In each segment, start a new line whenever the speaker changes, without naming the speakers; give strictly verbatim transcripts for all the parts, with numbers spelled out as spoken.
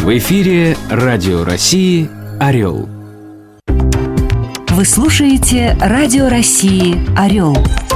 В эфире Радио России «Орел».
Вы слушаете Радио России «Орел».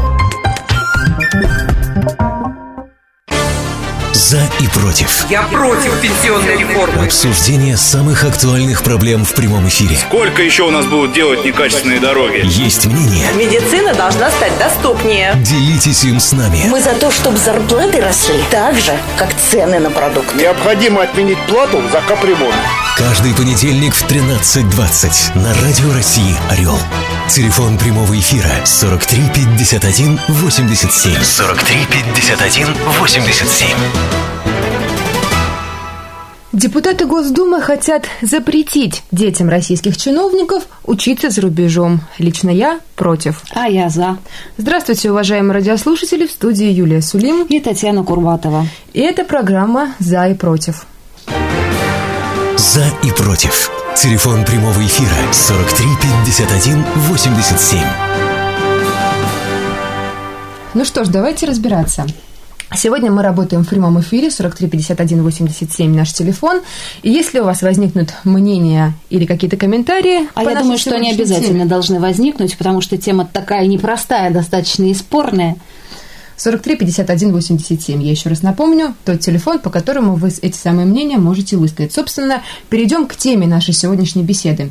За и против.
Я против пенсионной реформы.
Обсуждение самых актуальных проблем в прямом эфире.
Сколько еще у нас будут делать некачественные дороги?
Есть мнение.
Медицина должна стать доступнее.
Делитесь им с нами.
Мы за то, чтобы зарплаты росли так же, как цены на продукты.
Необходимо отменить плату за капремонт.
Каждый понедельник в тринадцать двадцать на Радио России «Орел». Телефон прямого эфира сорок три пятьдесят один восемьдесят семь. сорок три пятьдесят один восемьдесят семь.
Депутаты Госдумы хотят запретить детям российских чиновников учиться за рубежом. Лично я против.
А я за.
Здравствуйте, уважаемые радиослушатели. В студии Юлия Сулим
и Татьяна Курбатова.
И это программа «За и против».
За и против. Телефон прямого эфира сорок три пятьдесят один восемьдесят семь.
Ну что ж, давайте разбираться. Сегодня мы работаем в прямом эфире, сорок три пятьдесят один восемьдесят семь наш телефон. И если у вас возникнут мнения или какие-то комментарии...
А я думаю, что они обязательно
теме,
должны возникнуть, потому что тема такая непростая, достаточно и спорная.
сорок три пятьдесят один восемьдесят семь. Я еще раз напомню, тот телефон, по которому вы эти самые мнения можете высказать. Собственно, перейдем к теме нашей сегодняшней беседы.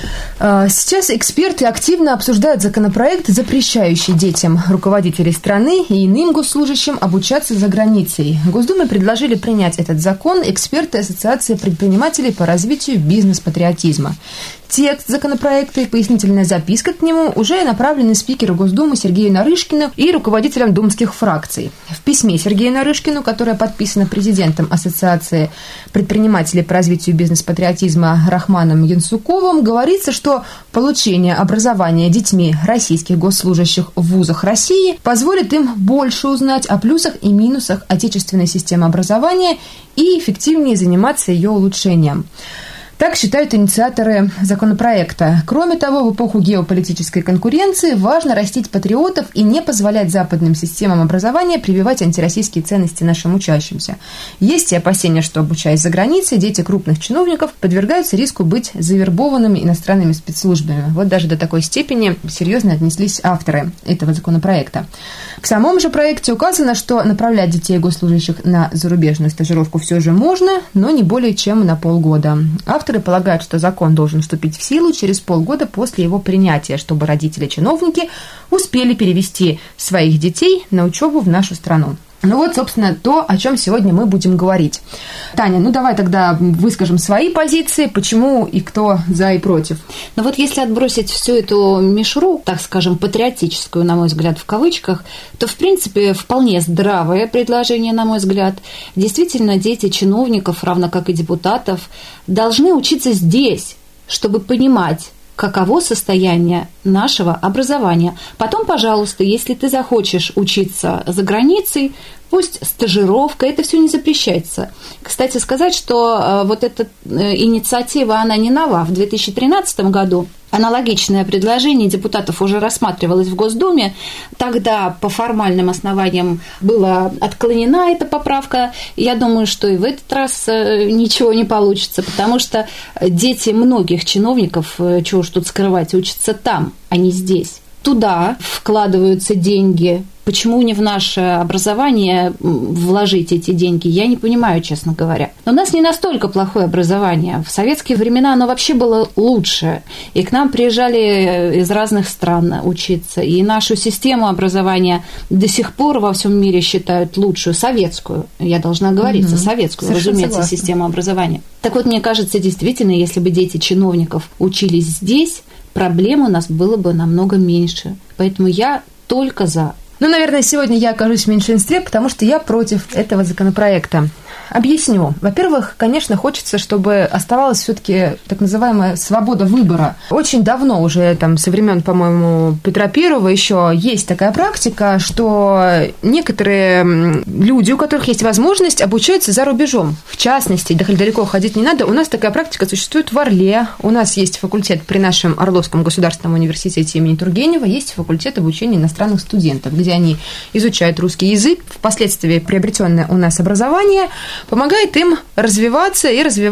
Сейчас эксперты активно обсуждают законопроект, запрещающий детям руководителей страны и иным госслужащим обучаться за границей. Госдуме предложили принять этот закон эксперты Ассоциации предпринимателей по развитию бизнес-патриотизма. Текст законопроекта и пояснительная записка к нему уже направлены спикеру Госдумы Сергею Нарышкину и руководителям думских фракций. В письме Сергею Нарышкину, которое подписано президентом Ассоциации предпринимателей по развитию бизнес-патриотизма Рахманом Янсуковым, говорится, что получение образования детьми российских госслужащих в вузах России позволит им больше узнать о плюсах и минусах отечественной системы образования и эффективнее заниматься ее улучшением. Так считают инициаторы законопроекта. Кроме того, в эпоху геополитической конкуренции важно растить патриотов и не позволять западным системам образования прививать антироссийские ценности нашим учащимся. Есть и опасения, что, обучаясь за границей, дети крупных чиновников подвергаются риску быть завербованными иностранными спецслужбами. Вот даже до такой степени серьезно отнеслись авторы этого законопроекта. В самом же проекте указано, что направлять детей госслужащих на зарубежную стажировку все же можно, но не более чем на полгода. Авторы полагают, что закон должен вступить в силу через полгода после его принятия, чтобы родители-чиновники успели перевести своих детей на учебу в нашу страну. Ну вот, собственно, то, о чем сегодня мы будем говорить. Таня, ну давай тогда выскажем свои позиции, почему и кто за и против.
Ну вот если отбросить всю эту мишуру, так скажем, патриотическую, на мой взгляд, в кавычках, то, в принципе, вполне здравое предложение, на мой взгляд. Действительно, дети чиновников, равно как и депутатов, должны учиться здесь, чтобы понимать, каково состояние нашего образования. Потом, пожалуйста, если ты захочешь учиться за границей, пусть стажировка, это все не запрещается. Кстати сказать, что вот эта инициатива, она не нова. В две тысячи тринадцатом году аналогичное предложение депутатов уже рассматривалось в Госдуме. Тогда по формальным основаниям была отклонена эта поправка. Я думаю, что и в этот раз ничего не получится, потому что дети многих чиновников, чего уж тут скрывать, учатся там, а не здесь. Туда вкладываются деньги. Почему не в наше образование вложить эти деньги, я не понимаю, честно говоря. Но у нас не настолько плохое образование. В советские времена оно вообще было лучше. И к нам приезжали из разных стран учиться. И нашу систему образования до сих пор во всем мире считают лучшую, советскую. Я должна говориться, угу. советскую, совершенно разумеется, согласна. Систему образования. Так вот, мне кажется, действительно, если бы дети чиновников учились здесь, проблем у нас было бы намного меньше. Поэтому я только за.
Ну, наверное, сегодня я окажусь в меньшинстве, потому что я против этого законопроекта. Объясню. Во-первых, конечно, хочется, чтобы оставалась все-таки так называемая свобода выбора. Очень давно уже, там, со времен, по-моему, Петра Первого еще есть такая практика, что некоторые люди, у которых есть возможность, обучаются за рубежом. В частности, далеко ходить не надо. У нас такая практика существует в Орле. У нас есть факультет при нашем Орловском государственном университете имени Тургенева, есть факультет обучения иностранных студентов, где они изучают русский язык, впоследствии приобретенное у нас образование помогает им развиваться и развивать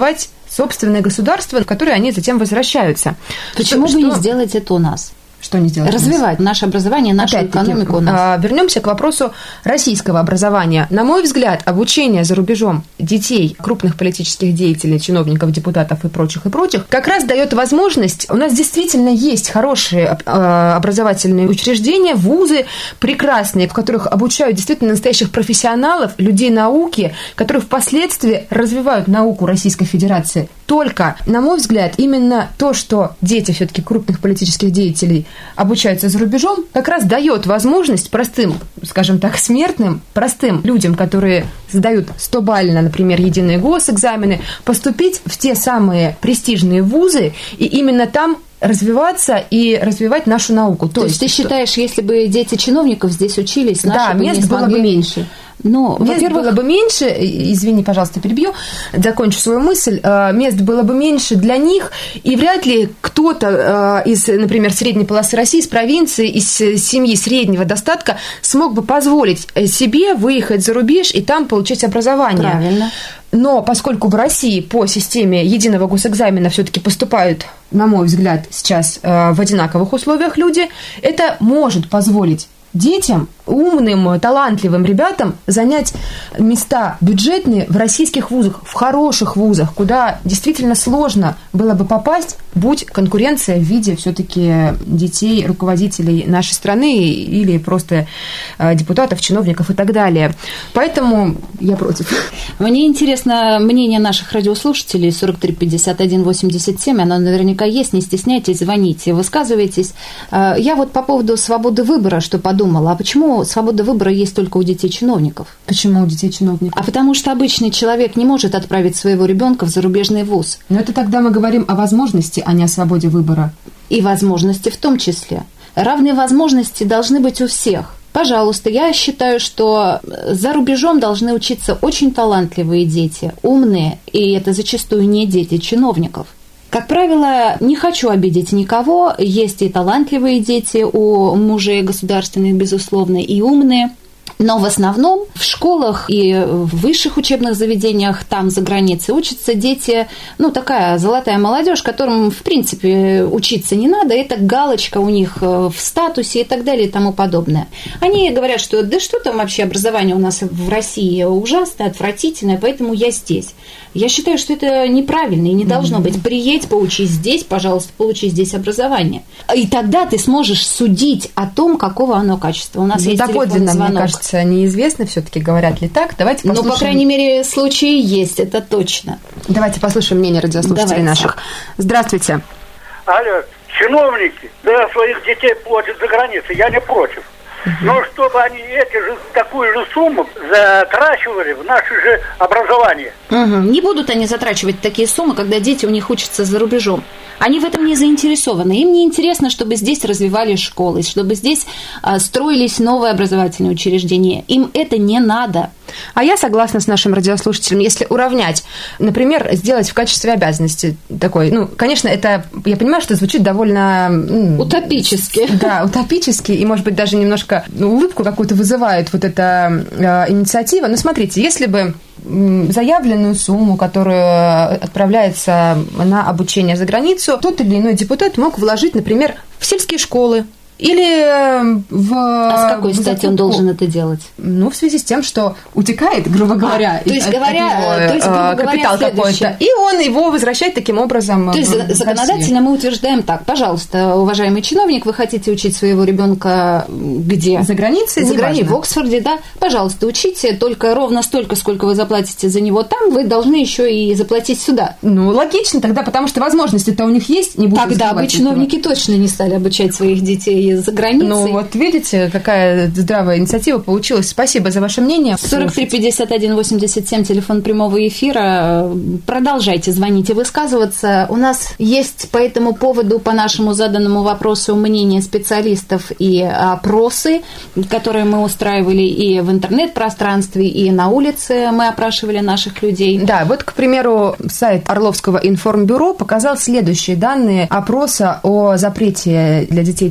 собственное государство, в которое они затем возвращаются.
Почему
что,
бы
что...
не сделать это у нас?
Что не сделать?
Развивать наше образование, нашу
Опять-таки,
экономику у нас.
Вернемся к вопросу российского образования. На мой взгляд, обучение за рубежом детей, крупных политических деятелей, чиновников, депутатов и прочих, и прочих, как раз дает возможность. У нас действительно есть хорошие образовательные учреждения, вузы прекрасные, в которых обучают действительно настоящих профессионалов, людей науки, которые впоследствии развивают науку Российской Федерации. Только, на мой взгляд, именно то, что дети все-таки крупных политических деятелей обучаются за рубежом, как раз дает возможность простым, скажем так, смертным, простым людям, которые сдают стобалльно, например, единые госэкзамены, поступить в те самые престижные вузы и именно там развиваться и развивать нашу науку.
То, То есть, есть ты считаешь, если бы дети чиновников здесь учились, наши
да,
бы
мест
не смогли...
было бы меньше.
Но,
мест было бы меньше, извини, пожалуйста, перебью, закончу свою мысль, мест было бы меньше для них, и вряд ли кто-то из, например, средней полосы России, из провинции, из семьи среднего достатка смог бы позволить себе выехать за рубеж и там получить образование.
Правильно.
Но поскольку в России по системе единого госэкзамена все-таки поступают, на мой взгляд, сейчас в одинаковых условиях люди, это может позволить детям, умным, талантливым ребятам занять места бюджетные в российских вузах, в хороших вузах, куда действительно сложно было бы попасть, будь конкуренция в виде все-таки детей, руководителей нашей страны или просто депутатов, чиновников и так далее. Поэтому я против.
Мне интересно мнение наших радиослушателей сорок три пятьдесят один восемьдесят семь, оно наверняка есть, не стесняйтесь, звоните, высказывайтесь. Я вот по поводу свободы выбора что подумала, а почему свобода выбора есть только у детей чиновников?
Почему у детей чиновников?
А потому что обычный человек не может отправить своего ребенка в зарубежный вуз.
Но это тогда мы говорим о возможности, а не о свободе выбора.
И возможности в том числе. Равные возможности должны быть у всех. Пожалуйста, я считаю, что за рубежом должны учиться очень талантливые дети, умные, и это зачастую не дети чиновников. Как правило, не хочу обидеть никого, есть и талантливые дети у мужей государственных, безусловно, и умные. Но в основном в школах и в высших учебных заведениях там за границей учатся дети, ну, такая золотая молодежь, которым, в принципе, учиться не надо, это галочка у них в статусе и так далее и тому подобное. Они говорят, что да что там вообще образование у нас в России ужасное, отвратительное, поэтому я здесь. Я считаю, что это неправильно и не должно mm-hmm. быть. Приедь, поучись здесь, пожалуйста, получи здесь образование. И тогда ты сможешь судить о том, какого оно качества. У нас есть телефонный звонок.
Мне кажется, неизвестно все-таки, говорят ли так. Давайте послушаем.
Ну, по крайней мере, случаи есть, это точно.
Давайте послушаем мнение радиослушателей Давайте. наших. Здравствуйте.
Алло, чиновники, да, своих детей платят за границей, я не против. Uh-huh. Но чтобы они эти же, такую же сумму затрачивали в наше же образование.
Uh-huh. Не будут они затрачивать такие суммы, когда дети у них учатся за рубежом. Они в этом не заинтересованы. Им не интересно, чтобы здесь развивались школы, чтобы здесь а, строились новые образовательные учреждения. Им это не надо.
А я согласна с нашим радиослушателем, если уравнять, например, сделать в качестве обязанности такой, ну, конечно, это, я понимаю, что звучит довольно...
Утопически.
Да, утопически, и, может быть, даже немножко улыбку какую-то вызывает вот эта э, инициатива. Но смотрите, если бы заявленную сумму, которая отправляется на обучение за границу, тот или иной депутат мог вложить, например, в сельские школы, или в...
А с какой стати он должен это делать?
Ну, в связи с тем, что утекает, грубо говоря,
а, то есть, от, говоря, от него,
то есть, грубо капитал говоря, какой-то, и он его возвращает таким образом.
То есть, законодательно мы утверждаем так: пожалуйста, уважаемый чиновник, вы хотите учить своего ребенка где?
За границей,
за границей, в Оксфорде, да? Пожалуйста, учите, только ровно столько, сколько вы заплатите за него там, вы должны еще и заплатить сюда.
Ну, логично тогда, потому что возможности-то у них есть, не будут.
Тогда бы чиновники этого. Точно не стали обучать своих детей за границей.
Ну, вот видите, какая здравая инициатива получилась. Спасибо за ваше мнение.
сорок три пятьдесят один восемьдесят семь, телефон прямого эфира. Продолжайте звонить и высказываться. У нас есть по этому поводу, по нашему заданному вопросу, мнение специалистов и опросы, которые мы устраивали и в интернет-пространстве, и на улице мы опрашивали наших людей.
Да, вот, к примеру, сайт Орловского информбюро показал следующие данные опроса о запрете для детей чиновников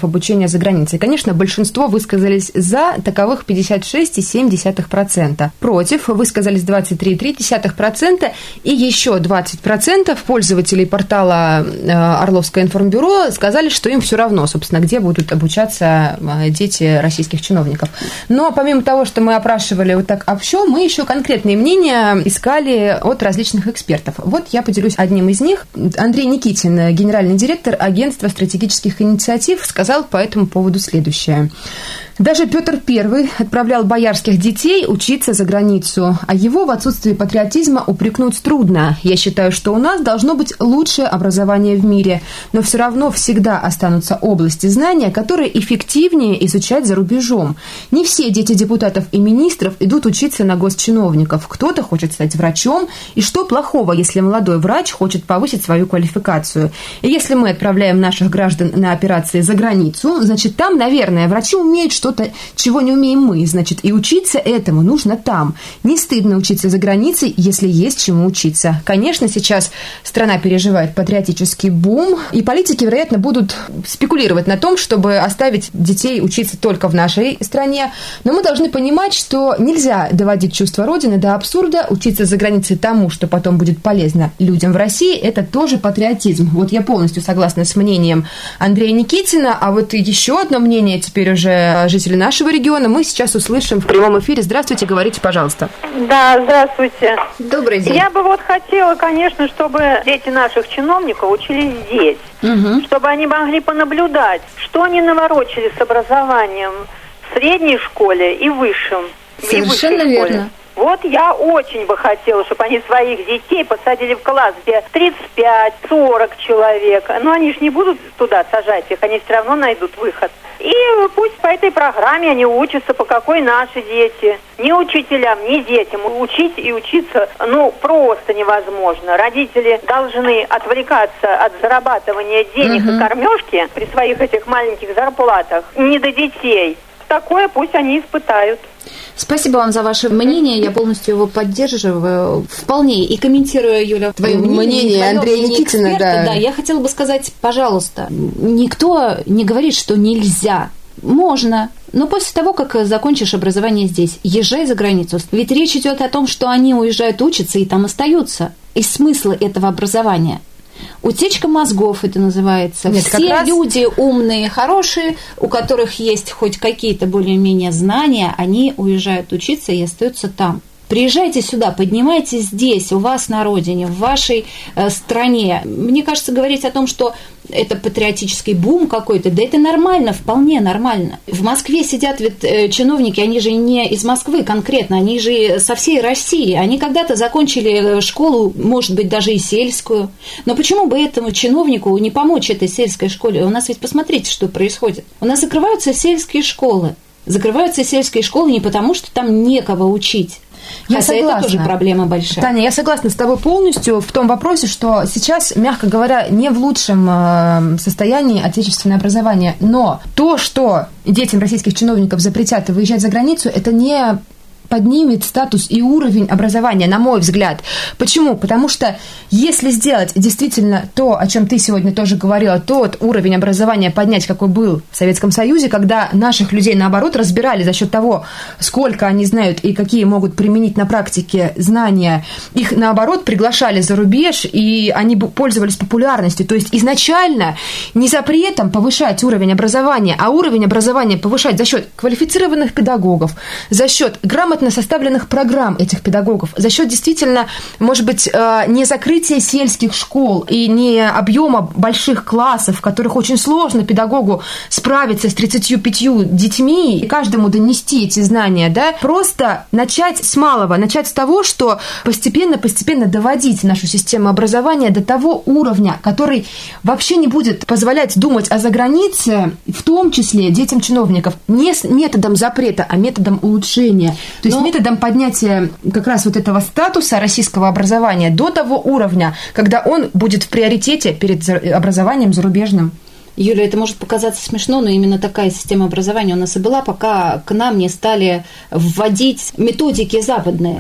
вариантов обучения за границей. Конечно, большинство высказались за, таковых пятьдесят шесть целых семь десятых процента. Против высказались двадцать три целых три десятых процента и еще двадцать процентов пользователей портала Орловское информбюро сказали, что им все равно, собственно, где будут обучаться дети российских чиновников. Но помимо того, что мы опрашивали вот так общо, мы еще конкретные мнения искали от различных экспертов. Вот я поделюсь одним из них. Андрей Никитин, генеральный директор Агентства стратегических инициатив, сказал по этому поводу следующее. Даже Петр Первый отправлял боярских детей учиться за границу, а его в отсутствии патриотизма упрекнуть трудно. Я считаю, что у нас должно быть лучшее образование в мире, но все равно всегда останутся области знания, которые эффективнее изучать за рубежом. Не все дети депутатов и министров идут учиться на госчиновников. Кто-то хочет стать врачом, и что плохого, если молодой врач хочет повысить свою квалификацию? И если мы отправляем наших граждан на операции за границу, значит, там, наверное, врачи умеют что-то, чего не умеем мы, значит, и учиться этому нужно там. Не стыдно учиться за границей, если есть чему учиться. Конечно, сейчас страна переживает патриотический бум, и политики, вероятно, будут спекулировать на том, чтобы оставить детей учиться только в нашей стране, но мы должны понимать, что нельзя доводить чувство Родины до абсурда. Учиться за границей тому, что потом будет полезно людям в России, это тоже патриотизм. Вот я полностью согласна с мнением Андрея Никитина, а вот еще одно мнение теперь уже жители нашего региона мы сейчас услышим в прямом эфире. Здравствуйте, говорите, пожалуйста.
Да, здравствуйте.
Добрый день.
Я бы вот хотела, конечно, чтобы дети наших чиновников учились здесь, угу. чтобы они могли понаблюдать, что они наворочили с образованием в средней школе и высшем.
Совершенно верно.
Вот я очень бы хотела, чтобы они своих детей посадили в класс, где тридцать пять сорок человек. Но они же не будут туда сажать их, они все равно найдут выход. И пусть по этой программе они учатся, по какой наши дети. Ни учителям, ни детям. Учить и учиться, ну, просто невозможно. Родители должны отвлекаться от зарабатывания денег угу. и кормежки при своих этих маленьких зарплатах не до детей. Такое пусть они испытают.
Спасибо вам за ваше мнение, я полностью его поддерживаю. Вполне. И комментируя, Юля, твое мнение,
мнение Андрея Никитина,
эксперта, да. да, я хотела бы сказать, пожалуйста, никто не говорит, что нельзя. Можно. Но после того, как закончишь образование здесь, езжай за границу. Ведь речь идет о том, что они уезжают учиться и там остаются. И смысл этого образования. Утечка мозгов это называется.
Нет,
Все
раз...
люди умные, хорошие, у которых есть хоть какие-то более-менее знания, они уезжают учиться и остаются там. Приезжайте сюда, поднимайтесь здесь, у вас на родине, в вашей э, стране. Мне кажется, говорить о том, что это патриотический бум какой-то, да это нормально, вполне нормально. В Москве сидят ведь э, чиновники, они же не из Москвы конкретно, они же со всей России. Они когда-то закончили школу, может быть, даже и сельскую. Но почему бы этому чиновнику не помочь этой сельской школе? У нас ведь посмотрите, что происходит. У нас закрываются сельские школы. Закрываются сельские школы не потому, что там некого учить.
Я
Хотя
согласна.
Это тоже проблема большая.
Таня, я согласна с тобой полностью в том вопросе, что сейчас, мягко говоря, не в лучшем состоянии отечественное образование. Но то, что детям российских чиновников запретят выезжать за границу, это не поднимет статус и уровень образования, на мой взгляд. Почему? Потому что если сделать действительно то, о чем ты сегодня тоже говорила, тот уровень образования поднять, какой был в Советском Союзе, когда наших людей, наоборот, разбирали за счет того, сколько они знают и какие могут применить на практике знания, их, наоборот, приглашали за рубеж, и они пользовались популярностью. То есть изначально не запретом повышать уровень образования, а уровень образования повышать за счет квалифицированных педагогов, за счет грамотных составленных программ этих педагогов, за счет действительно, может быть, не закрытия сельских школ и не объема больших классов, в которых очень сложно педагогу справиться с тридцатью пятью детьми и каждому донести эти знания, да, просто начать с малого, начать с того, что постепенно-постепенно доводить нашу систему образования до того уровня, который вообще не будет позволять думать о загранице, в том числе детям чиновников, не с методом запрета, а методом улучшения. То есть Но... методом поднятия как раз вот этого статуса российского образования до того уровня, когда он будет в приоритете перед образованием зарубежным.
Юля, это может показаться смешно, но именно такая система образования у нас и была, пока к нам не стали вводить методики западные.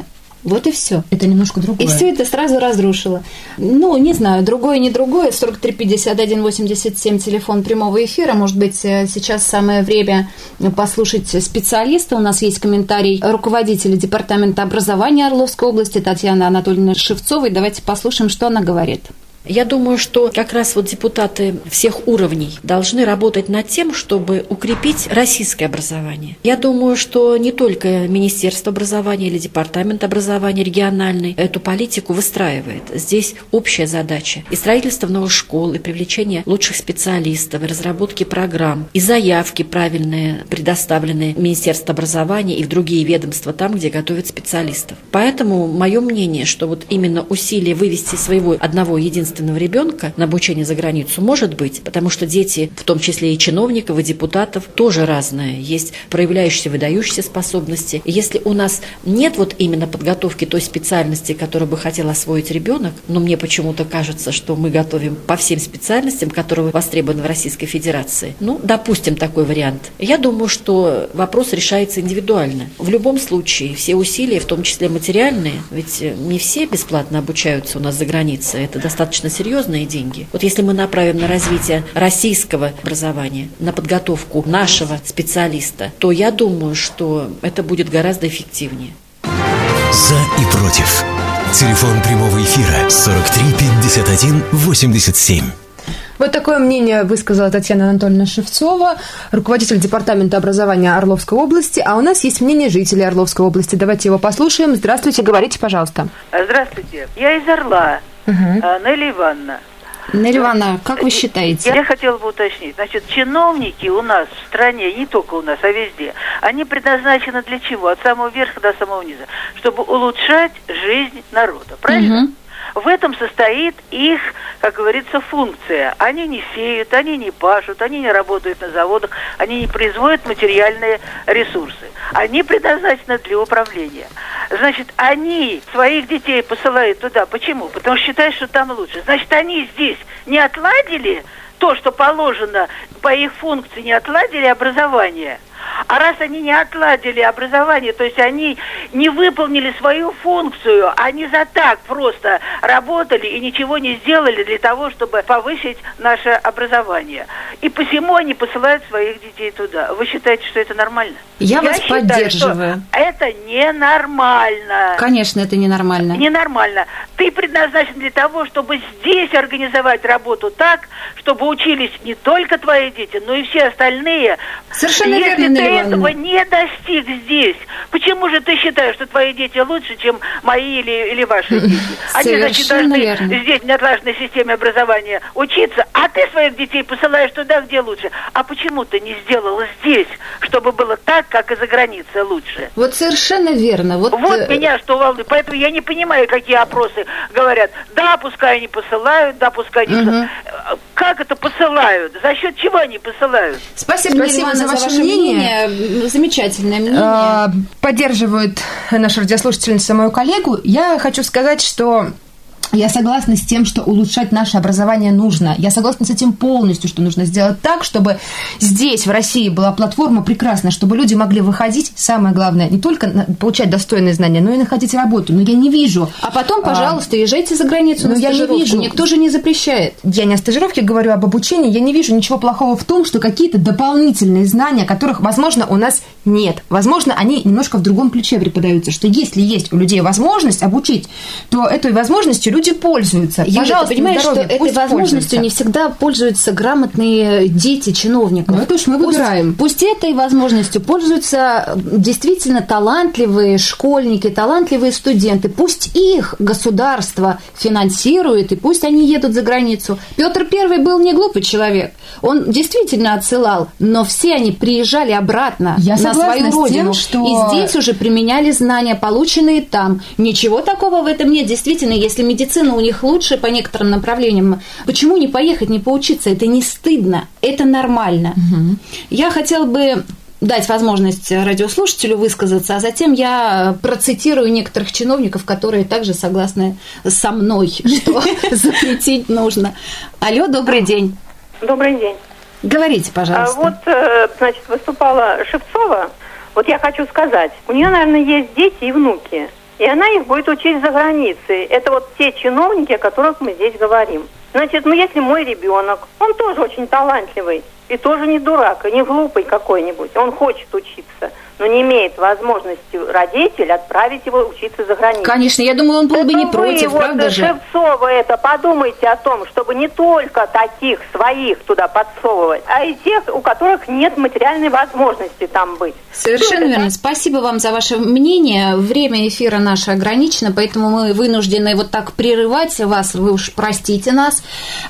Вот и все.
Это немножко другое.
И все это сразу разрушило. Ну, не знаю, другое, не другое. сорок три пятьдесят один восемьдесят семь, телефон прямого эфира. Может быть, сейчас самое время послушать специалиста. У нас есть комментарий руководителя департамента образования Орловской области Татьяны Анатольевны Шевцовой. Давайте послушаем, что она говорит.
Я думаю, что как раз вот депутаты всех уровней должны работать над тем, чтобы укрепить российское образование. Я думаю, что не только Министерство образования или Департамент образования региональный эту политику выстраивает. Здесь общая задача. И строительство новых школ, и привлечение лучших специалистов, и разработки программ, и заявки правильные, предоставленные Министерству образования и в другие ведомства там, где готовят специалистов. Поэтому мое мнение, что вот именно усилие вывести своего одного единственного ребенка на обучение за границу может быть, потому что дети, в том числе и чиновников, и депутатов, тоже разные. Есть проявляющиеся, выдающиеся способности. И если у нас нет вот именно подготовки той специальности, которую бы хотел освоить ребенок, но мне почему-то кажется, что мы готовим по всем специальностям, которые востребованы в Российской Федерации. Ну, допустим, такой вариант. Я думаю, что вопрос решается индивидуально. В любом случае, все усилия, в том числе материальные, ведь не все бесплатно обучаются у нас за границей, это достаточно серьезные деньги. Вот если мы направим на развитие российского образования, на подготовку нашего специалиста, то я думаю, что это будет гораздо эффективнее.
За и против. Телефон прямого эфира сорок три пятьдесят один восемьдесят семь.
Вот такое мнение высказала Татьяна Анатольевна Шевцова, руководитель департамента образования Орловской области. А у нас есть мнение жителей Орловской области. Давайте его послушаем. Здравствуйте, говорите, пожалуйста.
Здравствуйте. Я из Орла. Угу. Нелли Ивановна.
Нелли Ивановна, как вы считаете?
Я хотела бы уточнить. Значит, чиновники у нас в стране, не только у нас, а везде, они предназначены для чего? От самого верха до самого низа. Чтобы улучшать жизнь народа. Правильно? Угу. В этом состоит их, как говорится, функция. Они не сеют, они не пашут, они не работают на заводах, они не производят материальные ресурсы. Они предназначены для управления. Значит, они своих детей посылают туда. Почему? Потому что считают, что там лучше. Значит, они здесь не отладили то, что положено по их функции, не отладили образование. А раз они не отладили образование, то есть они не выполнили свою функцию, они за так просто работали и ничего не сделали для того, чтобы повысить наше образование. И посему они посылают своих детей туда. Вы считаете, что это нормально?
Я, Я вас
считаю,
поддерживаю.
Что это ненормально.
Конечно, это ненормально.
Ненормально. Ты предназначен для того, чтобы здесь организовать работу так, чтобы учились не только твои дети, но и все остальные.
Совершенно
Если
верно,
ты
Ивановна.
этого не достиг здесь, почему же ты считаешь, что твои дети лучше, чем мои или, или ваши дети? Они, значит, должны верно. Здесь в неотлаженной системе образования учиться, а ты своих детей посылаешь туда, где лучше. А почему ты не сделал здесь, чтобы было так, как и за границей лучше?
Вот совершенно верно. Вот,
вот
э...
меня что волнует. Поэтому я не понимаю, какие опросы говорят. Да, пускай они посылают, да, пускай они... Угу. Как это посылают? За счет чего они посылают?
Спасибо, Спасибо за ваше мнение.
мнение. Замечательное мнение.
Поддерживает наша радиослушательница мою коллегу. Я хочу сказать, что я согласна с тем, что улучшать наше образование нужно. Я согласна с этим полностью, что нужно сделать так, чтобы здесь, в России, была платформа прекрасная, чтобы люди могли выходить, самое главное, не только получать достойные знания, но и находить работу. Но я не вижу...
А потом, пожалуйста, а, езжайте за границу на стажировку. Я не вижу. Никто же не запрещает.
Я не о стажировке говорю, об обучении. Я не вижу ничего плохого в том, что какие-то дополнительные знания, которых, возможно, у нас нет. Возможно, они немножко в другом ключе преподаются, что если есть у людей возможность обучить, то этой возможностью люди Люди пользуются.
Юля, пожалуйста, ты понимаешь, здоровье, что этой возможностью не всегда пользуются грамотные дети чиновников.
Ну, это уж мы выбираем.
Пусть, пусть этой возможностью пользуются действительно талантливые школьники, талантливые студенты. Пусть их государство финансирует, и пусть они едут за границу. Петр Первый был не глупый человек. Он действительно отсылал, но все они приезжали обратно
Я
на свою родину.
Тем, что...
И здесь уже применяли знания, полученные там. Ничего такого в этом нет. Действительно, если медицина у них лучше по некоторым направлениям. Почему не поехать, не поучиться? Это не стыдно, это нормально. Угу. Я хотела бы дать возможность радиослушателю высказаться, а затем я процитирую некоторых чиновников, которые также согласны со мной, что запретить нужно. Алло, добрый день.
Добрый день.
Говорите, пожалуйста.
Вот, значит, выступала Шевцова. Вот я хочу сказать, у нее, наверное, есть дети и внуки. и она их будет учить за границей. Это вот те чиновники, о которых мы здесь говорим. Значит, ну если мой ребенок, он тоже очень талантливый, и тоже не дурак, и не глупый какой-нибудь, он хочет учиться, но не имеет возможности родитель отправить его учиться за границу.
Конечно, я думаю, он был бы не против,
вы,
правда
вот,
же?
Шевцова, это подумайте о том, чтобы не только таких своих туда подсовывать, а и тех, у которых нет материальной возможности там быть.
Совершенно верно. Спасибо вам за ваше мнение. Время эфира наше ограничено, поэтому мы вынуждены вот так прерывать вас, вы уж простите нас.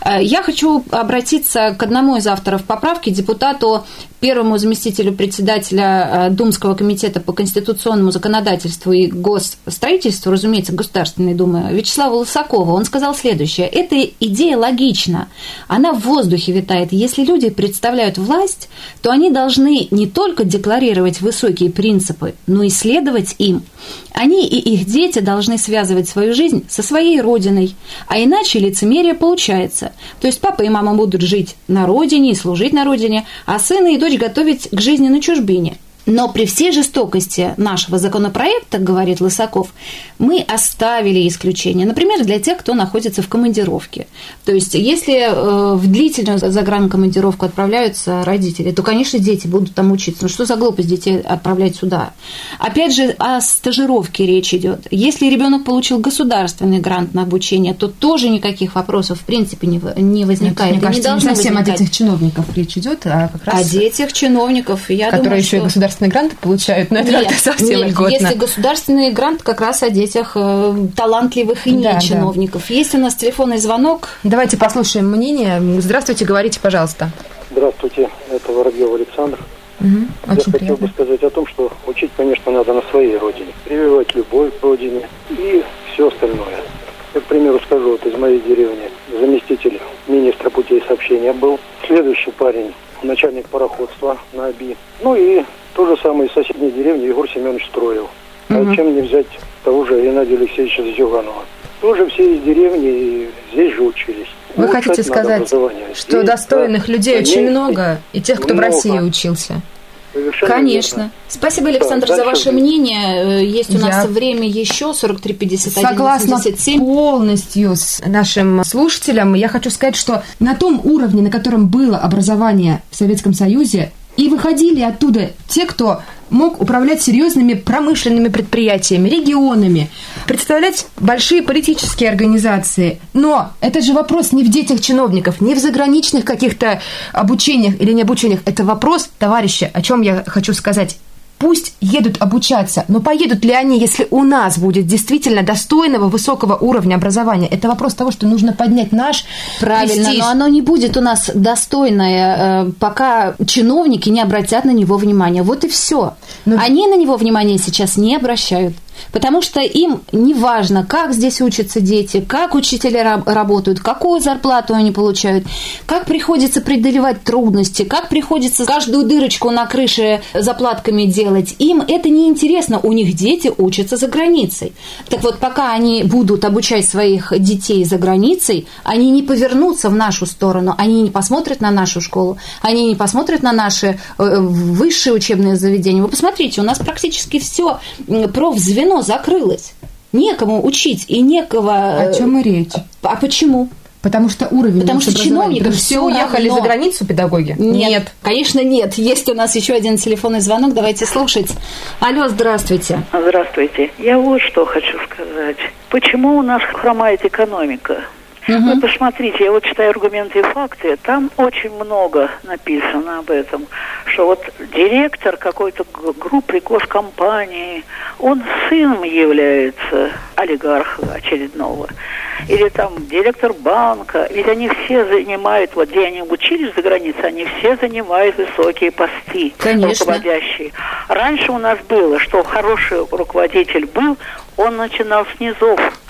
Я хочу обратиться к одному из авторов поправки, депутату, первому заместителю председателя Думского комитета по конституционному законодательству и госстроительству, разумеется, Государственной Думы, Вячеславу Лысакову. Он сказал следующее. Эта идея логична. Она в воздухе витает. Если люди представляют власть, то они должны не только декларировать высокие принципы, но и следовать им. Они и их дети должны связывать свою жизнь со своей родиной, а иначе лицемерие получается. То есть папа и мама будут жить на родине и служить на родине, а сына и дочь готовить к жизни на чужбине. Но при всей жестокости нашего законопроекта, говорит Лысаков, мы оставили исключение, например, для тех, кто находится в командировке. То есть, если в длительную загранкомандировку отправляются родители, то, конечно, дети будут там учиться. Ну, что за глупость детей отправлять сюда? Опять же, о стажировке речь идет. Если ребенок получил государственный грант на обучение, то тоже никаких вопросов, в принципе, не возникает.
Мне кажется, не, не совсем возникать. О детях чиновников речь идет, а как раз...
О детях чиновников, я
которые
думаю,
еще
что...
и государственные гранты получают, но это
нет,
совсем
нет,
льготно.
Если государственный грант, как раз о детях э, талантливых и
да,
не чиновников. Да. Есть у нас телефонный звонок.
Давайте послушаем мнение. Здравствуйте, говорите, пожалуйста.
Здравствуйте, это Воробьев Александр.
Угу,
Я
очень
хотел
приятно.
бы сказать о том, что учить, конечно, надо на своей родине. Прививать любовь к родине и все остальное. Я, к примеру, скажу, вот из моей деревни заместитель министра путей сообщения был. Следующий парень, начальник пароходства на АБИ. Ну и то же самое из соседней деревни Егор Семенович Строев. А
угу.
чем не взять того же Геннадия Алексеевича Зюганова? Тоже все из деревни и здесь же учились.
Вы Улучшать хотите сказать, что и, достойных да, людей очень много, и тех, кто много. в России учился?
Совершенно
Конечно.
верно.
Спасибо, Александр, да, за ваше вы... мнение. Есть у нас Я... время еще сорок три пятьдесят один восемьдесят семь.
Согласна полностью с нашим слушателям. Я хочу сказать, что на том уровне, на котором было образование в Советском Союзе, и выходили оттуда те, кто мог управлять серьезными промышленными предприятиями, регионами, представлять большие политические организации. Но это же вопрос не в детях чиновников, не в заграничных каких-то обучениях или не обучениях. Это вопрос, товарищи, о чем я хочу сказать. Пусть едут обучаться, но поедут ли они, если у нас будет действительно достойного высокого уровня образования? Это вопрос того, что нужно поднять наш
Правильно,
престиж.
Но оно не будет у нас достойное, пока чиновники не обратят на него внимание. Вот и все. Но... Они на него внимания сейчас не обращают. Потому что им не важно, как здесь учатся дети, как учителя работают, какую зарплату они получают, как приходится преодолевать трудности, как приходится каждую дырочку на крыше заплатками делать. Им это не интересно, у них дети учатся за границей. Так вот, пока они будут обучать своих детей за границей, они не повернутся в нашу сторону, они не посмотрят на нашу школу, они не посмотрят на наши высшие учебные заведения. Вы посмотрите, у нас практически все профзвено закрылось. Некому учить и некого...
О чем и речь?
А почему?
Потому что уровень...
Потому что чиновников
все уехали
равно.
За границу педагоги?
Нет,
нет.
Конечно, нет. Есть у нас еще один телефонный звонок. Давайте слушать. Алло, здравствуйте.
Здравствуйте. Я вот что хочу сказать. Почему у нас хромает экономика? Угу. Вы посмотрите, я вот читаю аргументы и факты, там очень много написано об этом, что вот директор какой-то группы госкомпании, он сыном является олигарха очередного, или там директор банка, ведь они все занимают, вот где они учились за границей, они все занимают высокие посты,
Конечно.
руководящие. Раньше у нас было, что хороший руководитель был, он начинал с низов.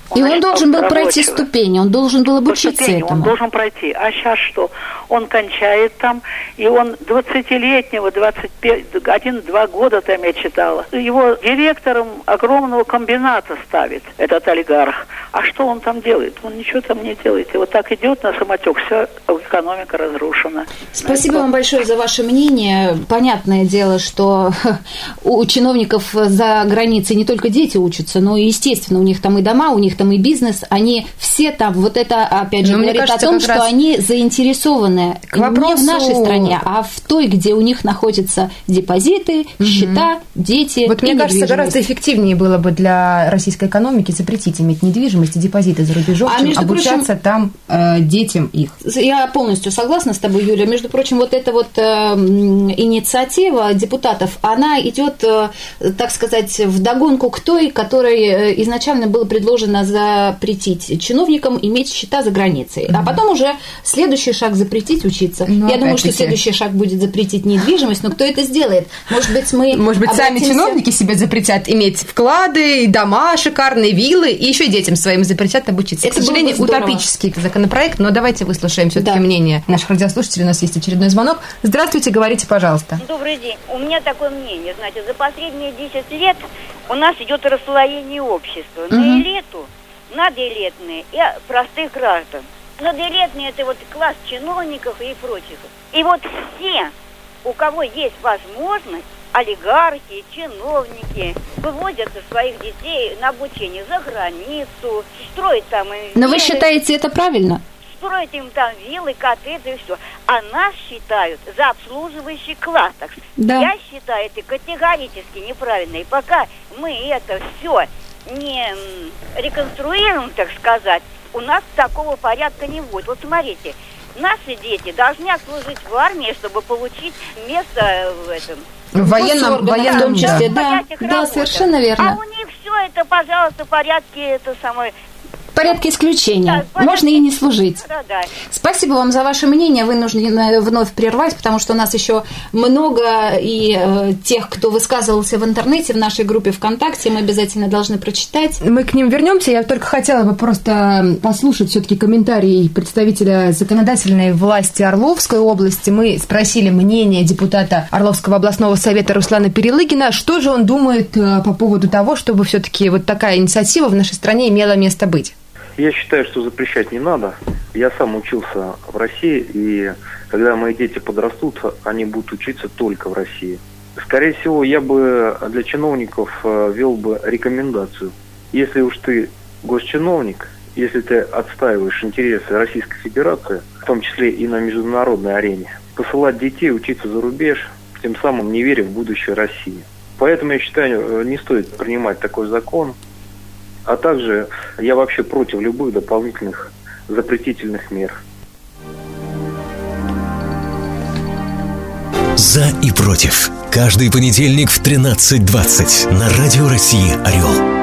Он и он должен был пройти ступени, он должен был обучиться
ступени,
этому.
Он должен пройти. А сейчас что? Он кончает там, и он двадцатилетнего, двадцать один-два года там я читала. Его директором огромного комбината ставит этот олигарх. А что он там делает? Он ничего там не делает. И вот так идет на самотек, вся экономика разрушена.
Спасибо вам большое за ваше мнение. Понятное дело, что у чиновников за границей не только дети учатся, но и, естественно, у них там и дома, у них там и бизнес. Они все там, вот это, опять же, но говорит кажется, о том, что они заинтересованы к вопросу... не в нашей стране, а в той, где у них находятся депозиты, угу. счета, дети.
Вот мне кажется, гораздо эффективнее было бы для российской экономики запретить иметь недвижимость и депозиты за рубежом, а чем обучаться прочим, там э, детям их.
Я полностью согласна с тобой, Юля. Между прочим, вот эта вот э, инициатива депутатов, она идет, э, так сказать, вдогонку к той, которой изначально было предложено запретить чиновникам иметь счета за границей. Mm-hmm. А потом уже следующий шаг запретить учиться. Ну, Я думаю, что следующий шаг будет запретить недвижимость, но кто это сделает? Может быть, мы
Может быть,
обратимся...
сами чиновники себе запретят иметь вклады, дома шикарные, виллы, и еще и детям своим запретят обучиться. Это, к сожалению, утопический законопроект, но давайте выслушаем все-таки да. мнение наших радиослушателей. У нас есть очередной звонок. Здравствуйте, говорите, пожалуйста.
Добрый день. У меня такое мнение. Знаете, за последние десять лет у нас идет расслоение общества на угу. элиту, наделетные и простых граждан. Наделетные – это вот класс чиновников и прочих. И вот все, у кого есть возможность, олигархи, чиновники, выводят своих детей на обучение за границу, строят там...
Но вы считаете это правильно?
Строят им там виллы, коттеджи и все. А нас считают за обслуживающий класс. Так да. Я считаю это категорически неправильно. И пока мы это все не реконструируем, так сказать, у нас такого порядка не будет. Вот смотрите, наши дети должны отслужить в армии, чтобы получить место в этом...
В военном, военном
числе, да, да, да, совершенно верно.
А у них все это, пожалуйста, в порядке, это самое...
В порядке исключения. Да, можно и не служить.
Да, да.
Спасибо вам за ваше мнение. Вынуждены вновь прервать, потому что у нас еще много и э, тех, кто высказывался в интернете, в нашей группе ВКонтакте, мы обязательно должны прочитать.
Мы к ним вернемся. Я только хотела бы просто послушать все-таки комментарий представителя законодательной власти Орловской области. Мы спросили мнение депутата Орловского областного совета Руслана Перелыгина, что же он думает по поводу того, чтобы все-таки вот такая инициатива в нашей стране имела место быть.
Я считаю, что запрещать не надо. Я сам учился в России, и когда мои дети подрастут, они будут учиться только в России. Скорее всего, я бы для чиновников ввел бы рекомендацию. Если уж ты госчиновник, если ты отстаиваешь интересы Российской Федерации, в том числе и на международной арене, посылать детей учиться за рубеж, тем самым не веря в будущее России. Поэтому, я считаю, не стоит принимать такой закон. А также я вообще против любых дополнительных запретительных мер.
За и против. Каждый понедельник в тринадцать двадцать на Радио России «Орел».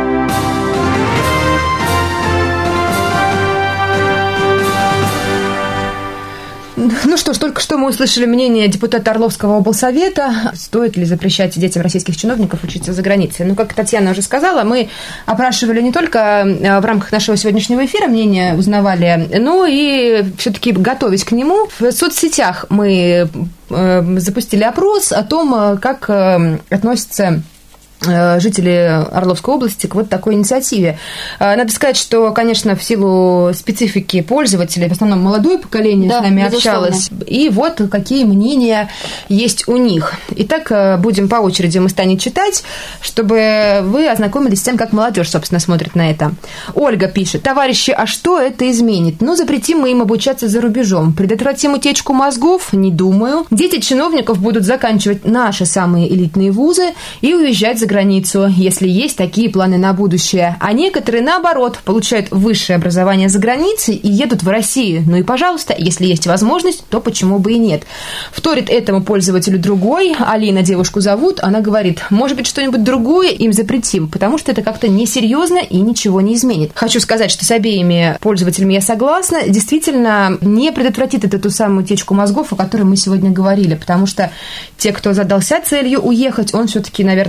Ну что ж, только что мы услышали мнение депутата Орловского облсовета, стоит ли запрещать детям российских чиновников учиться за границей. Ну, как Татьяна уже сказала, мы опрашивали не только в рамках нашего сегодняшнего эфира, мнение узнавали, но и все-таки готовясь к нему. В соцсетях мы запустили опрос о том, как относятся жители Орловской области к вот такой инициативе. Надо сказать, что, конечно, в силу специфики пользователей, в основном молодое поколение да, с нами безусловно. общалось, и вот какие мнения есть у них. Итак, будем по очереди мы станем читать, чтобы вы ознакомились с тем, как молодежь, собственно, смотрит на это. Ольга пишет: товарищи, а что это изменит? Ну, запретим мы им обучаться за рубежом. Предотвратим утечку мозгов? Не думаю. Дети чиновников будут заканчивать наши самые элитные вузы и уезжать за границу, если есть такие планы на будущее. А некоторые, наоборот, получают высшее образование за границей и едут в Россию. Ну и, пожалуйста, если есть возможность, то почему бы и нет. Вторит этому пользователю другой. Алина девушку зовут. Она говорит: может быть, что-нибудь другое им запретим, потому что это как-то несерьезно и ничего не изменит. Хочу сказать, что с обеими пользователями я согласна. Действительно, не предотвратит это ту самую утечку мозгов, о которой мы сегодня говорили, потому что те, кто задался целью уехать, он все-таки, наверное, так и сделает.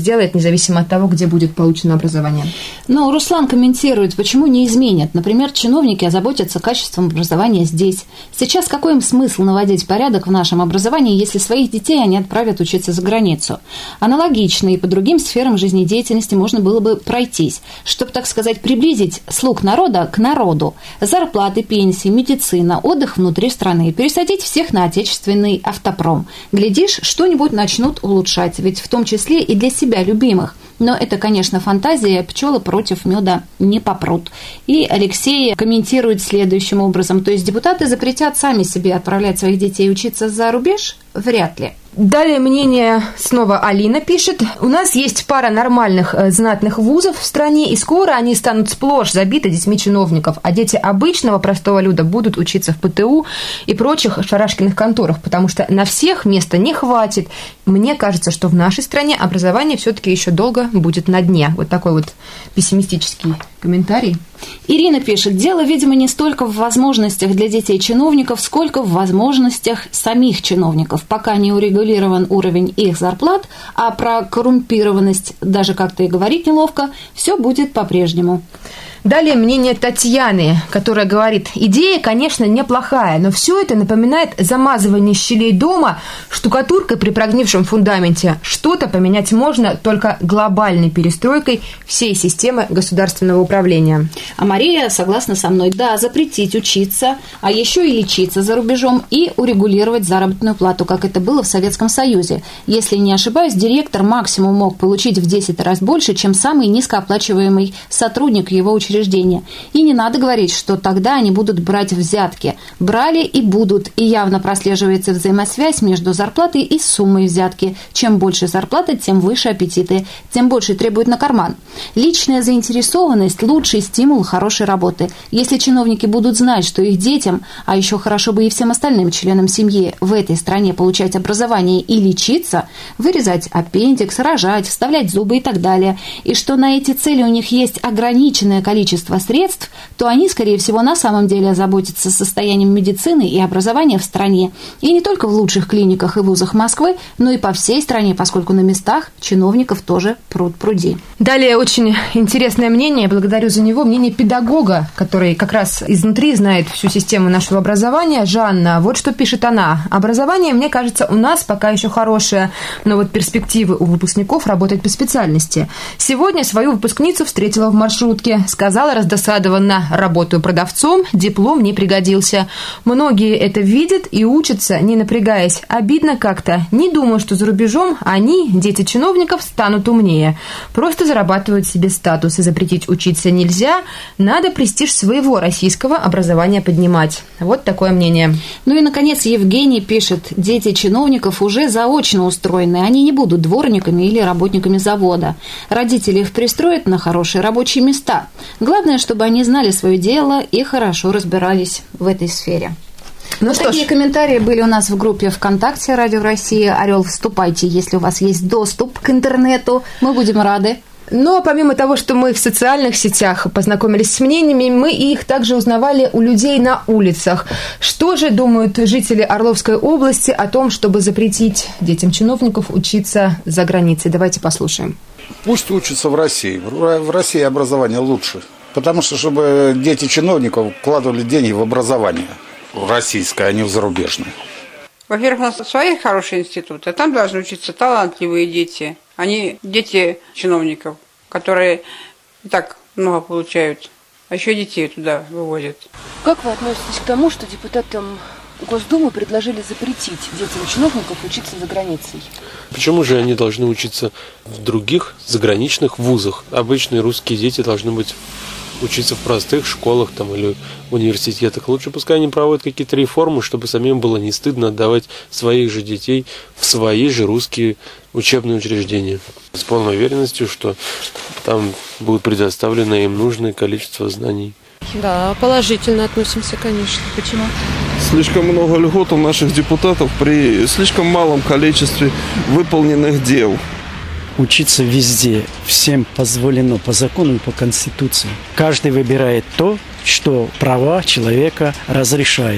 сделает, независимо от того, где будет получено образование.
Но Руслан комментирует, почему не изменят. Например, чиновники озаботятся качеством образования здесь. Сейчас какой им смысл наводить порядок в нашем образовании, если своих детей они отправят учиться за границу? Аналогично и по другим сферам жизнедеятельности можно было бы пройтись, чтобы, так сказать, приблизить слуг народа к народу. Зарплаты, пенсии, медицина, отдых внутри страны. Пересадить всех на отечественный автопром. Глядишь, что-нибудь начнут улучшать, ведь в том числе и для себя любимых. Но это, конечно, фантазия, пчелы против меда не попрут. И Алексей комментирует следующим образом. То есть депутаты запретят сами себе отправлять своих детей учиться за рубеж? Вряд ли.
Далее мнение снова Алина пишет. У нас есть пара нормальных э, знатных вузов в стране, и скоро они станут сплошь забиты детьми чиновников, а дети обычного простого люда будут учиться в ПТУ и прочих шарашкиных конторах, потому что на всех места не хватит. Мне кажется, что в нашей стране образование все-таки еще долго будет на дне. Вот такой вот пессимистический комментарий.
Ирина пишет, дело, видимо, не столько в возможностях для детей чиновников, сколько в возможностях самих чиновников. Пока не урегулирован уровень их зарплат, а про коррумпированность даже как-то и говорить неловко, все будет по-прежнему.
Далее мнение Татьяны, которая говорит, идея, конечно, неплохая, но все это напоминает замазывание щелей дома штукатуркой при прогнившем фундаменте. Что-то поменять можно только глобальной перестройкой всей системы государственного управления.
А Мария согласна со мной, да, запретить учиться, а еще и лечиться за рубежом и урегулировать заработную плату, как это было в Советском Союзе. Если не ошибаюсь, директор максимум мог получить в десять раз больше, чем самый низкооплачиваемый сотрудник его учреждения. И не надо говорить, что тогда они будут брать взятки. Брали и будут, и явно прослеживается взаимосвязь между зарплатой и суммой взятки. Чем больше зарплата, тем выше аппетиты, тем больше требуют на карман. Личная заинтересованность – лучший стимул хорошей работы. Если чиновники будут знать, что их детям, а еще хорошо бы и всем остальным членам семьи в этой стране получать образование и лечиться, вырезать аппендикс, рожать, вставлять зубы и так далее, и что на эти цели у них есть ограниченное количество средств, то они, скорее всего, на самом деле озаботятся состоянием медицины и образования в стране. И не только в лучших клиниках и вузах Москвы, но и по всей стране, поскольку на местах чиновников тоже пруд-пруди.
Далее очень интересное мнение, благодарю за него, мнение педагога, который как раз изнутри знает всю систему нашего образования. Жанна, вот что пишет она. Образование, мне кажется, у нас пока еще хорошее, но вот перспективы у выпускников работать по специальности. Сегодня свою выпускницу встретила в маршрутке, сказала раздосадованно, работаю продавцом, диплом не пригодился. Многие это видят и учатся, не напрягаясь. Обидно как-то. Не думаю, что за рубежом они, дети чиновников, станут умнее. Просто зарабатывают себе статус, и запретить учиться нельзя. Надо престиж своего российского образования поднимать. Вот такое мнение.
Ну и, наконец, Евгений пишет, дети чиновников уже заочно устроены, они не будут дворниками или работниками завода. Родители их пристроят на хорошие рабочие места. Главное, чтобы они знали свое дело и хорошо разбирались в этой сфере. Ну, вот такие ж. комментарии были у нас в группе ВКонтакте «Радио России». Орел, вступайте, если у вас есть доступ к интернету. Мы будем рады.
Но помимо того, что мы в социальных сетях познакомились с мнениями, мы их также узнавали у людей на улицах. Что же думают жители Орловской области о том, чтобы запретить детям чиновников учиться за границей? Давайте послушаем.
Пусть учатся в России. В России образование лучше. Потому что, чтобы дети чиновников вкладывали деньги в образование российское, а не в зарубежное.
Во-первых, у нас свои хорошие институты, а там должны учиться талантливые дети, а не дети чиновников, которые и так много получают, а еще детей туда вывозят.
Как вы относитесь к тому, что депутатам Госдумы предложили запретить детям чиновников учиться за границей?
Почему же они должны учиться в других заграничных вузах? Обычные русские дети должны быть учиться в простых школах там, или в университетах. Лучше пускай они проводят какие-то реформы, чтобы самим было не стыдно отдавать своих же детей в свои же русские учебные учреждения. С полной уверенностью, что там будет предоставлено им нужное количество знаний.
Да, положительно относимся, конечно. Почему?
Слишком много льгот у наших депутатов при слишком малом количестве выполненных дел.
Учиться везде. Всем позволено по закону и по Конституции. Каждый выбирает то, что права человека разрешают.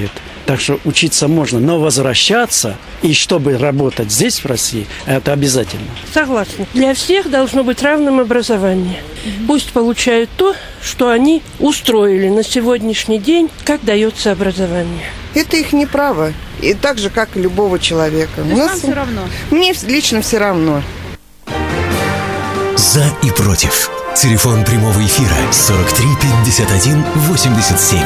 Так что учиться можно, но возвращаться, и чтобы работать здесь, в России, это обязательно.
Согласна. Для всех должно быть равным образование. Пусть получают то, что они устроили на сегодняшний день, как дается образование.
Это их не право. И так же, как и любого человека.
То есть вам все равно?
Мне лично все равно.
За и против. Телефон прямого эфира сорок три пятьдесят один восемьдесят семь.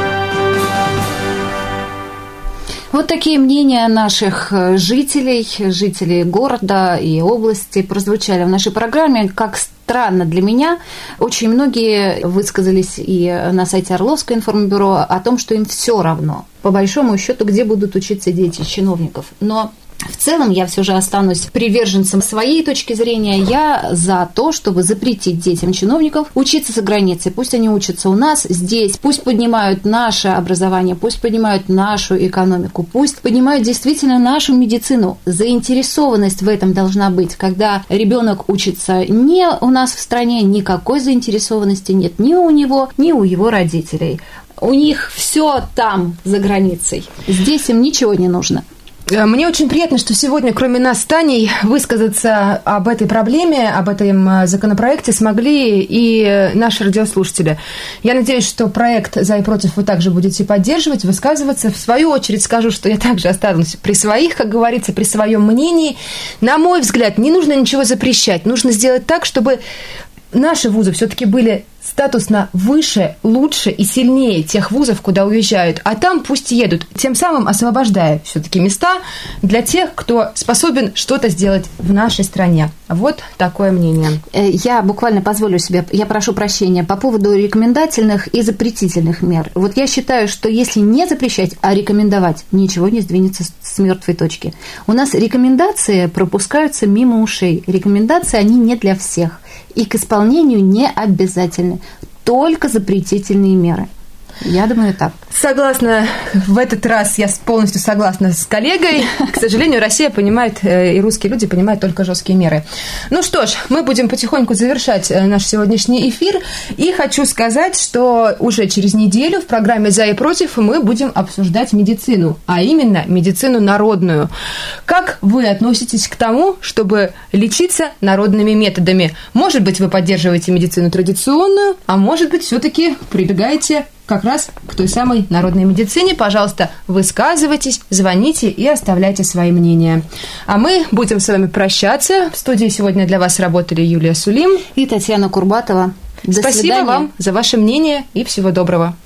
Вот такие мнения наших жителей, жителей города и области прозвучали в нашей программе. Как странно для меня, очень многие высказались и на сайте Орловского информбюро о том, что им все равно, по большому счету, где будут учиться дети чиновников. Но в целом я все же останусь приверженцем своей точки зрения. Я за то, чтобы запретить детям чиновников учиться за границей. Пусть они учатся у нас здесь, пусть поднимают наше образование, пусть поднимают нашу экономику, пусть поднимают действительно нашу медицину. Заинтересованность в этом должна быть. Когда ребенок учится не у нас в стране, никакой заинтересованности нет ни у него, ни у его родителей. У них все там, за границей. Здесь им ничего не нужно.
Мне очень приятно, что сегодня, кроме нас с Таней, высказаться об этой проблеме, об этом законопроекте смогли и наши радиослушатели. Я надеюсь, что проект «За и против» вы также будете поддерживать, высказываться. В свою очередь скажу, что я также останусь при своих, как говорится, при своем мнении. На мой взгляд, не нужно ничего запрещать. Нужно сделать так, чтобы наши вузы все-таки были статусно выше, лучше и сильнее тех вузов, куда уезжают, а там пусть едут, тем самым освобождая все-таки места для тех, кто способен что-то сделать в нашей стране. Вот такое мнение.
Я буквально позволю себе, я прошу прощения, по поводу рекомендательных и запретительных мер. Вот я считаю, что если не запрещать, а рекомендовать, ничего не сдвинется с мертвой точки. У нас рекомендации пропускаются мимо ушей. Рекомендации, они не для всех. И к исполнению не обязательны. Только запретительные меры. Я думаю, так.
Согласна. В этот раз я полностью согласна с коллегой. К сожалению, Россия понимает, и русские люди понимают только жесткие меры. Ну что ж, мы будем потихоньку завершать наш сегодняшний эфир. И хочу сказать, что уже через неделю в программе «За и против» мы будем обсуждать медицину, а именно медицину народную. Как вы относитесь к тому, чтобы лечиться народными методами? Может быть, вы поддерживаете медицину традиционную, а может быть, все-таки прибегаете как раз к той самой народной медицине. Пожалуйста, высказывайтесь, звоните и оставляйте свои мнения. А мы будем с вами прощаться. В студии сегодня для вас работали Юлия Сулим
и Татьяна Курбатова. До
Спасибо
свидания.
вам за ваше мнение и всего доброго.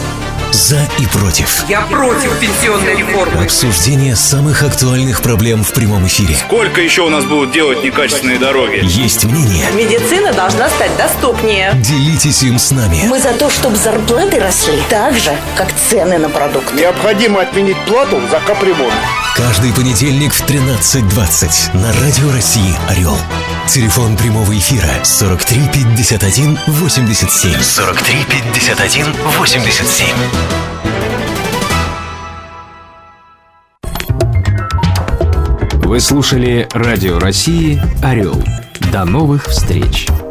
За и против.
Я против пенсионной реформы.
Обсуждение самых актуальных проблем в прямом эфире.
Сколько еще у нас будут делать некачественные дороги?
Есть мнение.
Медицина должна стать доступнее.
Делитесь им с нами.
Мы за то, чтобы зарплаты росли так же, как цены на продукты.
Необходимо отменить плату за капремонт.
Каждый понедельник в тринадцать двадцать на Радио России «Орел». Телефон прямого эфира сорок три пятьдесят один восемьдесят семь. сорок три пятьдесят один восемьдесят семь.
Вы слушали Радио России «Орел». До новых встреч!